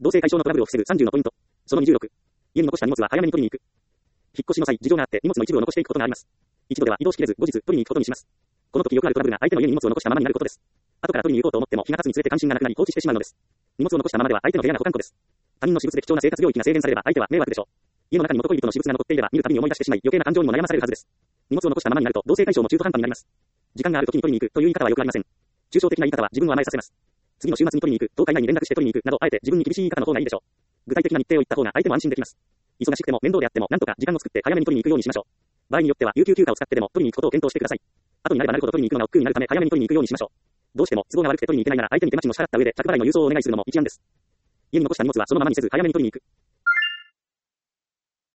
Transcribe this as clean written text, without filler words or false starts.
同性解消のトラブルを防ぐ30のポイント。その26。家に残した荷物は早めに取りに行く。引っ越しの際、事情があって荷物の一部を残していくことがあります。一度では移動しきれず、後日取りに行くことにします。この時よくあるトラブルが相手の家に荷物を残したままになることです。後から取りに行こうと思っても日が経つにつれて関心がなくなり放置してしまうのです。荷物を残したままでは相手の部屋が保管庫です。他人の私物で貴重な生活領域が制限されれば相手は迷惑でしょう。家の中に元恋人の私物が残っていれば見るたびに思い出してしまい余計な感情にも悩まされるはずです。荷物を残したままになると同性解消も中途半端になります。時間がある時に取りに行くという言い方はよくありません。抽象的な言い方は自分を甘えさせます。次の週末に取りに行く、10日以内に連絡して取りに行くなどあえて自分に厳しい言い方の方がいいでしょう。具体的な日程を言った方が相手も安心できます。忙しくても面倒であってもなんとか時間を作って早めに取りに行くようにしましょう。場合によっては有給休暇を使ってでも取りに行くことを検討してください。後になればなるほど取りに行くのが億劫になるため早めに取りに行くようにしましょう。どうしても都合が悪くて取りに行けないなら相手に手間賃を支払った上で着払いの郵送をお願いするのも一案です。家に残した荷物はそのままにせず早めに取りに行く。